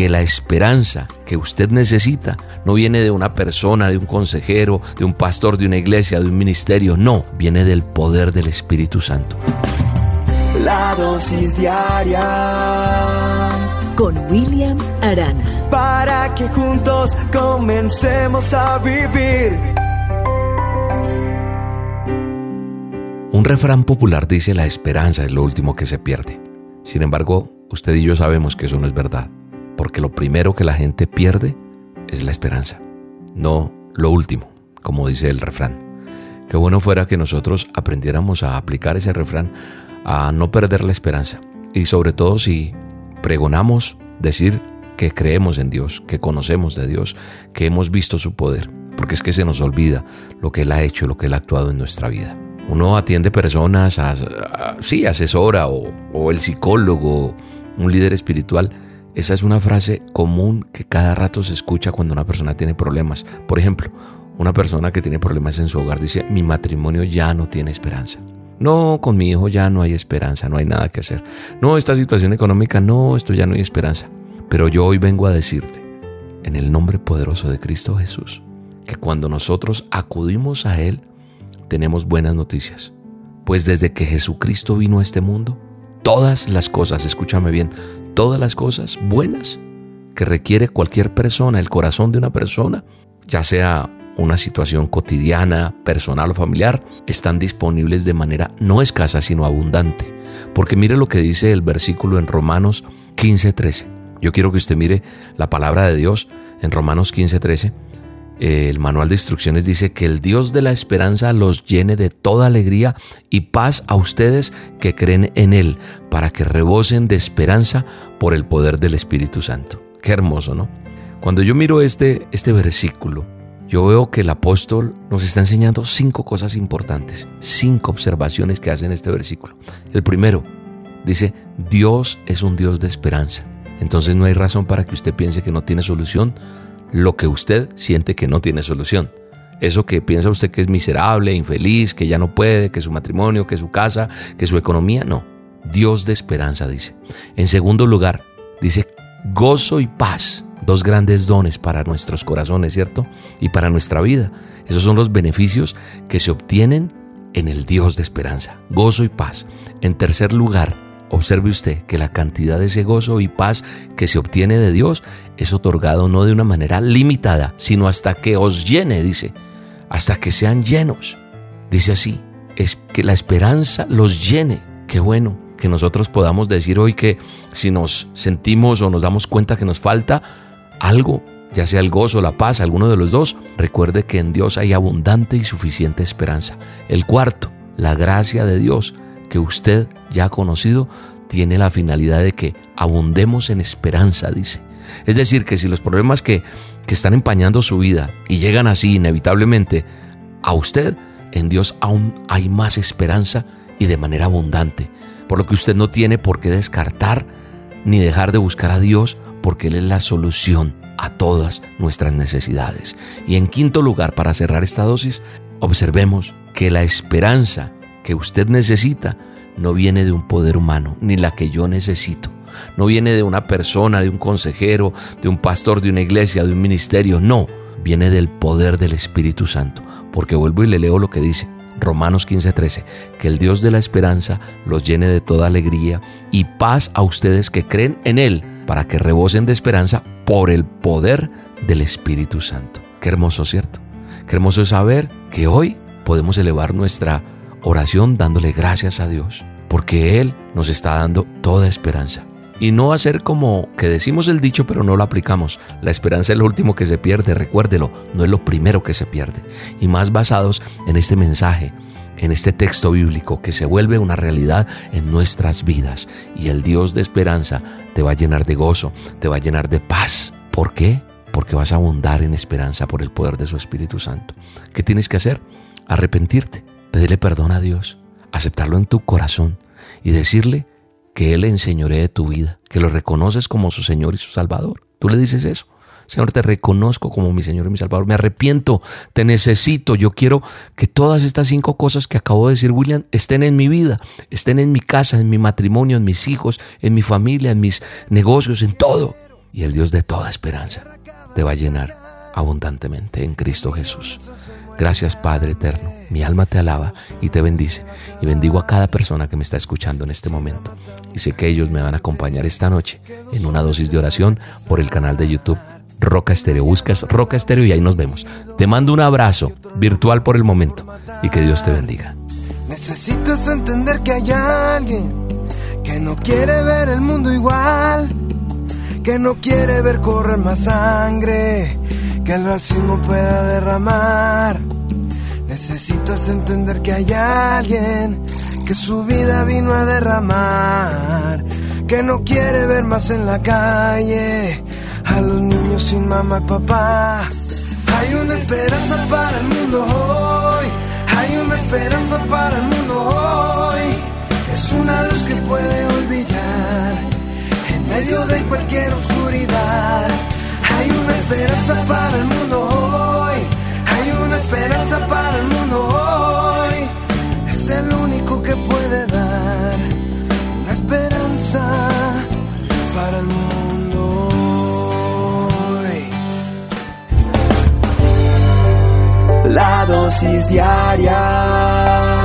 que la esperanza que usted necesita no viene de una persona, de un consejero, de un pastor, de una iglesia, de un ministerio. No, viene del poder del Espíritu Santo. La dosis diaria con William Arana, para que juntos comencemos a vivir. Un refrán popular dice: la esperanza es lo último que se pierde. Sin embargo, usted y yo sabemos que eso no es verdad, porque lo primero que la gente pierde es la esperanza, no lo último, como dice el refrán. Qué bueno fuera que nosotros aprendiéramos a aplicar ese refrán, a no perder la esperanza, y sobre todo si pregonamos decir que creemos en Dios, que conocemos de Dios, que hemos visto su poder, porque es que se nos olvida lo que Él ha hecho, lo que Él ha actuado en nuestra vida. Uno atiende personas, asesora o el psicólogo, un líder espiritual. Esa es una frase común que cada rato se escucha cuando una persona tiene problemas. Por ejemplo, una persona que tiene problemas en su hogar dice: mi matrimonio ya no tiene esperanza. No, con mi hijo ya no hay esperanza, no hay nada que hacer. No, esta situación económica, no, esto ya no hay esperanza. Pero yo hoy vengo a decirte, en el nombre poderoso de Cristo Jesús, que cuando nosotros acudimos a Él, tenemos buenas noticias. Pues desde que Jesucristo vino a este mundo, todas las cosas, escúchame bien, todas las cosas buenas que requiere cualquier persona, el corazón de una persona, ya sea una situación cotidiana, personal o familiar, están disponibles de manera no escasa, sino abundante. Porque mire lo que dice el versículo en Romanos 15:13. Yo quiero que usted mire la palabra de Dios en Romanos 15:13. El manual de instrucciones dice: que el Dios de la esperanza los llene de toda alegría y paz a ustedes que creen en Él, para que rebosen de esperanza por el poder del Espíritu Santo. Qué hermoso, ¿no? Cuando yo miro este versículo, yo veo que el apóstol nos está enseñando 5 cosas importantes, 5 observaciones que hace en este versículo. El primero, dice: Dios es un Dios de esperanza. Entonces no hay razón para que usted piense que no tiene solución lo que usted siente que no tiene solución. Eso que piensa usted que es miserable, infeliz, que ya no puede, que su matrimonio, que su casa, que su economía, no. Dios de esperanza, dice. En segundo lugar, dice gozo y paz. 2 grandes dones para nuestros corazones, ¿cierto? Y para nuestra vida. Esos son los beneficios que se obtienen en el Dios de esperanza. Gozo y paz. En tercer lugar, observe usted que la cantidad de ese gozo y paz que se obtiene de Dios es otorgado no de una manera limitada, sino hasta que os llene, dice, hasta que sean llenos. Dice así, es que la esperanza los llene. Qué bueno que nosotros podamos decir hoy que si nos sentimos o nos damos cuenta que nos falta algo, ya sea el gozo o la paz, alguno de los dos, recuerde que en Dios hay abundante y suficiente esperanza. El cuarto, la gracia de Dios que usted ya ha conocido, tiene la finalidad de que abundemos en esperanza, dice. Es decir, que si los problemas que están empañando su vida y llegan así inevitablemente a usted, en Dios aún hay más esperanza y de manera abundante. Por lo que usted no tiene por qué descartar ni dejar de buscar a Dios, porque Él es la solución a todas nuestras necesidades. Y en quinto lugar, para cerrar esta dosis, observemos que la esperanza que usted necesita no viene de un poder humano, ni la que yo necesito. No viene de una persona, de un consejero, de un pastor, de una iglesia, de un ministerio. No, viene del poder del Espíritu Santo. Porque vuelvo y le leo lo que dice Romanos 15:13, que el Dios de la esperanza los llene de toda alegría y paz a ustedes que creen en Él, para que rebosen de esperanza por el poder del Espíritu Santo. Qué hermoso, ¿cierto? Qué hermoso es saber que hoy podemos elevar nuestra oración dándole gracias a Dios, porque Él nos está dando toda esperanza. Y no hacer como que decimos el dicho pero no lo aplicamos. La esperanza es lo último que se pierde, recuérdelo, no es lo primero que se pierde. Y más basados en este mensaje, en este texto bíblico que se vuelve una realidad en nuestras vidas. Y el Dios de esperanza te va a llenar de gozo, te va a llenar de paz. ¿Por qué? Porque vas a abundar en esperanza por el poder de su Espíritu Santo. ¿Qué tienes que hacer? Arrepentirte, pedirle perdón a Dios, aceptarlo en tu corazón y decirle que Él enseñoree tu vida, que lo reconoces como su Señor y su Salvador. Tú le dices eso: Señor, te reconozco como mi Señor y mi Salvador, me arrepiento, te necesito, yo quiero que todas estas 5 cosas que acabo de decir, William, estén en mi vida, estén en mi casa, en mi matrimonio, en mis hijos, en mi familia, en mis negocios, en todo. y el Dios de toda esperanza te va a llenar abundantemente en Cristo Jesús. Gracias, Padre eterno. Mi alma te alaba y te bendice, y bendigo a cada persona que me está escuchando en este momento, y sé que ellos me van a acompañar esta noche en una dosis de oración por el canal de YouTube Roca Estéreo. Buscas Roca Estéreo y ahí nos vemos. Te mando un abrazo virtual por el momento y que Dios te bendiga. Necesitas entender que hay alguien que no quiere ver el mundo igual, que no quiere ver correr más sangre, que el racismo pueda derramar. Necesitas entender que hay alguien que su vida vino a derramar, que no quiere ver más en la calle a los niños sin mamá y papá. Hay una esperanza para el mundo hoy, hay una esperanza para el mundo hoy. Es una luz que puede hoy brillar en medio de cualquier oscuridad. Hay una esperanza para el mundo hoy, hay una esperanza para el mundo hoy. Es el único que puede dar una esperanza para el mundo hoy. La dosis diaria